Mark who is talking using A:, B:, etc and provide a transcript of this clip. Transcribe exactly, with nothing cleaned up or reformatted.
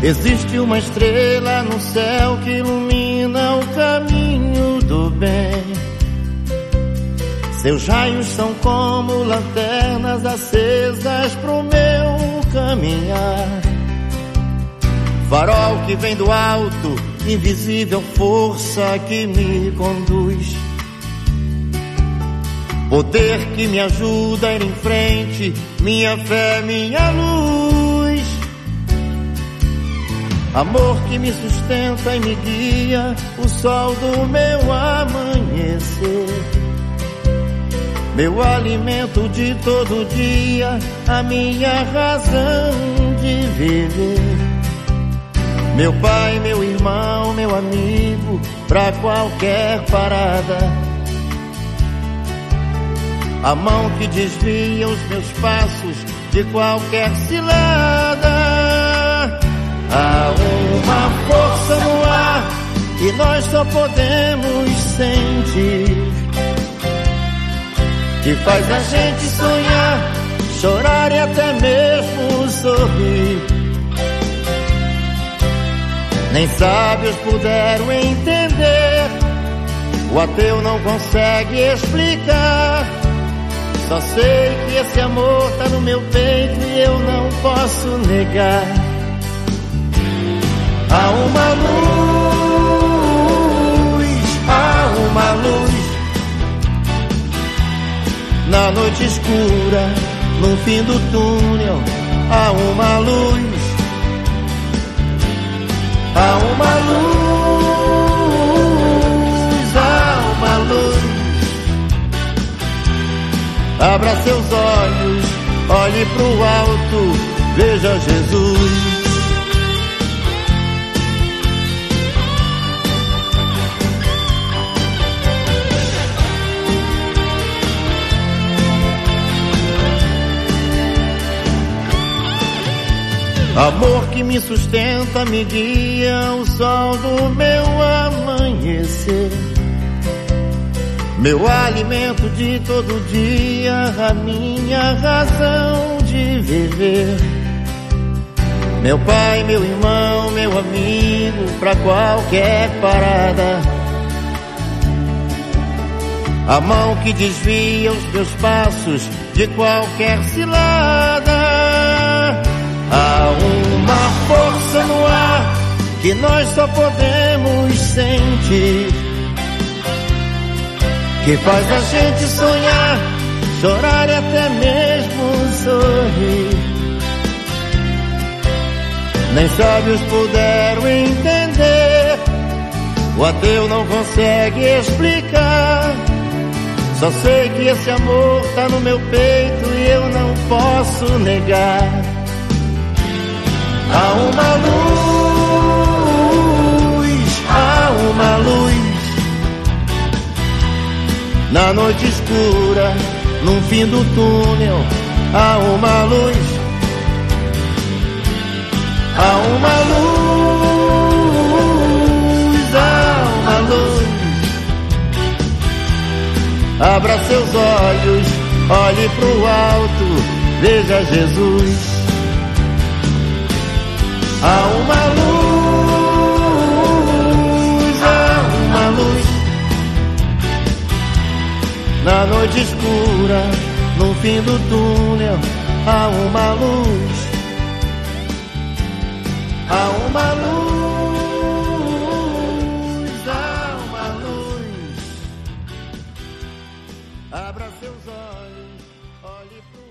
A: Existe uma estrela no céu que ilumina o caminho do bem. Seus raios são como lanternas acesas pro meu caminhar. Farol que vem do alto, invisível força que me conduz. Poder que me ajuda a ir em frente, minha fé, minha luz. Amor que me sustenta e me guia, o sol do meu amanhecer. Meu alimento de todo dia, a minha razão de viver. Meu pai, meu irmão, meu amigo, pra qualquer parada. A mão que desvia os meus passos de qualquer cilada. Há uma força no ar que nós só podemos sentir, que faz a gente sonhar, chorar e até mesmo sorrir. Nem sábios puderam entender, o ateu não consegue explicar. Só sei que esse amor tá no meu peito e eu não posso negar. Há uma luz, há uma luz na noite escura, no fim do túnel. Há uma luz, há uma luz, há uma luz. Abra seus olhos, olhe pro alto, veja Jesus. Amor que me sustenta, me guia, o sol do meu amanhecer. Meu alimento de todo dia, a minha razão de viver. Meu pai, meu irmão, meu amigo, pra qualquer parada. A mão que desvia os meus passos de qualquer cilada. Há uma força no ar que nós só podemos sentir, que faz a gente sonhar, chorar e até mesmo sorrir. Nem sábios puderam entender, o ateu não consegue explicar. Só sei que esse amor tá no meu peito e eu não posso negar. Há uma luz, há uma luz na noite escura, no fim do túnel. Há uma luz, há uma luz, há uma luz. Abra seus olhos, olhe pro alto, veja Jesus. Há uma luz, há uma luz na noite escura, no fim do túnel. Há uma luz, há uma luz, há uma luz. Abra seus olhos, olhe pro